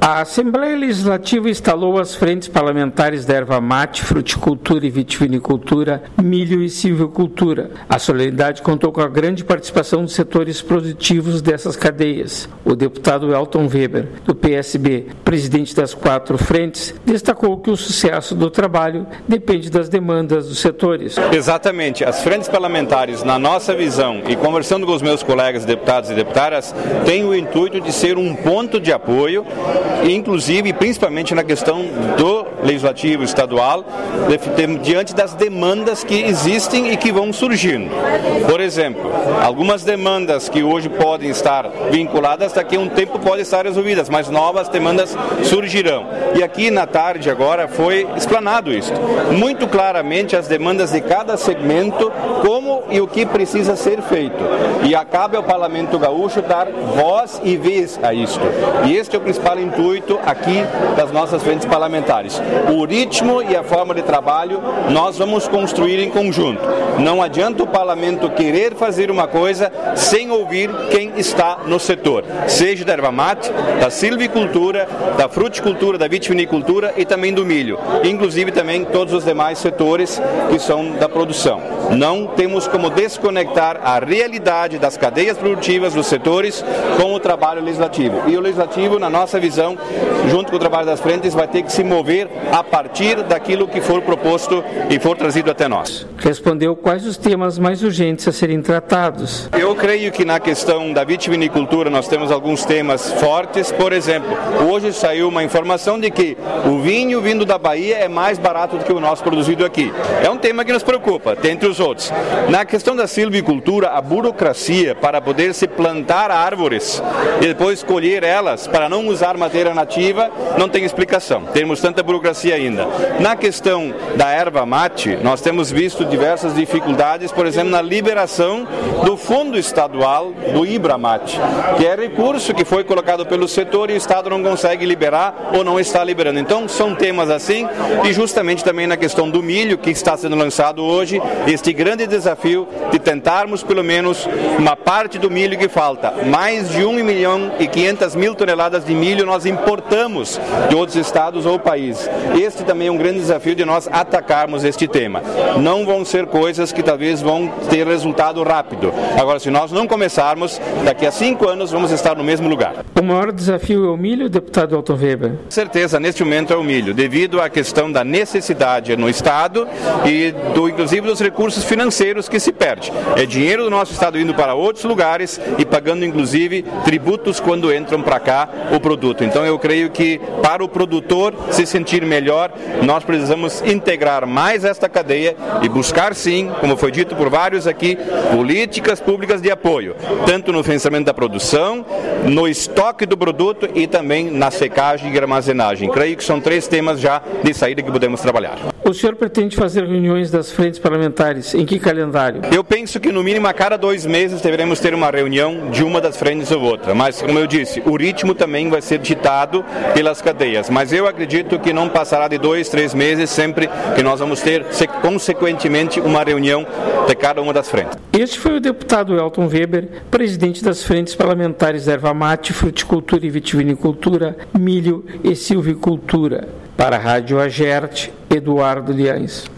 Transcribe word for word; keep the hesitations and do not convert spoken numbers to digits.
A Assembleia Legislativa instalou as frentes parlamentares da erva mate, fruticultura e vitivinicultura, milho e silvicultura. A solenidade contou com a grande participação dos setores produtivos dessas cadeias. O deputado Elton Weber, do P S B, presidente das quatro frentes, destacou que o sucesso do trabalho depende das demandas dos setores. Exatamente. As frentes parlamentares, na nossa visão, e conversando com os meus colegas deputados e deputadas, têm o intuito de ser um ponto de apoio, inclusive, principalmente na questão do legislativo estadual, diante das demandas que existem e que vão surgindo. Por exemplo, algumas demandas que hoje podem estar vinculadas, daqui a um tempo podem estar resolvidas, mas novas demandas surgirão. E aqui na tarde agora foi explanado isso. Muito claramente as demandas de cada segmento, como e o que precisa ser feito. E cabe ao Parlamento Gaúcho dar voz e vez a isto. E este é o principal intuito aqui das nossas frentes parlamentares. O ritmo e a forma de trabalho nós vamos construir em conjunto. Não adianta o Parlamento querer fazer uma coisa sem ouvir quem está no setor, seja da erva mate, da silvicultura, da fruticultura, da vitivinicultura e também do milho, inclusive também todos os demais setores que são da produção. Não temos como desconectar a realidade das cadeias produtivas dos setores com o trabalho legislativo. E o legislativo, na nossa visão, junto com o trabalho das frentes, vai ter que se mover a partir daquilo que for proposto e for trazido até nós. Respondeu quais os temas mais urgentes a serem tratados. Eu creio que na questão da vitivinicultura nós temos alguns temas fortes. Por exemplo, hoje saiu uma informação de que o vinho vindo da Bahia é mais barato do que o nosso produzido aqui. É um tema que nos preocupa, dentre os outros. Na questão da silvicultura, a burocracia para poder se plantar árvores e depois colher elas para não usar madeira nativa não tem explicação. Temos tanta burocracia ainda. Na questão da erva mate, nós temos visto diversas dificuldades, por exemplo, na liberação do fundo estadual do Ibramate, que é recurso que foi colocado pelo setor e o Estado não consegue liberar ou não está liberando. Então, são temas assim, e justamente também na questão do milho, que está sendo lançado hoje, este grande desafio de tentarmos, pelo menos, uma parte do milho que falta. Mais de um milhão e quinhentas mil toneladas de milho nós importamos de outros estados ou países. Este também é um grande desafio de nós atacarmos este tema. Não vão ser coisas que talvez vão ter resultado rápido. Agora, se nós não começarmos, daqui a cinco anos vamos estar no mesmo lugar. O maior desafio é o milho, deputado Elton Weber? Com certeza, neste momento é o milho, devido à questão da necessidade no estado e do, inclusive dos recursos financeiros que se perde. É dinheiro do nosso estado indo para outros lugares e pagando inclusive tributos quando entram para cá o produto. Então eu creio que para o produtor se sentir melhor, nós precisamos integrar mais esta cadeia e buscar sim, como foi dito por vários aqui, políticas públicas de apoio, tanto no financiamento da produção, no estoque do produto e também na secagem e armazenagem. Creio que são três temas já de saída que podemos trabalhar. O senhor pretende fazer reuniões das frentes parlamentares? Em que calendário? Eu penso que no mínimo a cada dois meses deveremos ter uma reunião de uma das frentes ou outra, mas como eu disse, o ritmo também vai ser ditado pelas cadeias, mas eu acredito que não passará de dois, três meses sempre que nós vamos ter consequentemente uma reunião de cada uma das frentes. Este foi o deputado Elton Weber, presidente das frentes parlamentares da erva mate, fruticultura e vitivinicultura, milho e silvicultura. Para a Rádio Agerte, Eduardo Liães.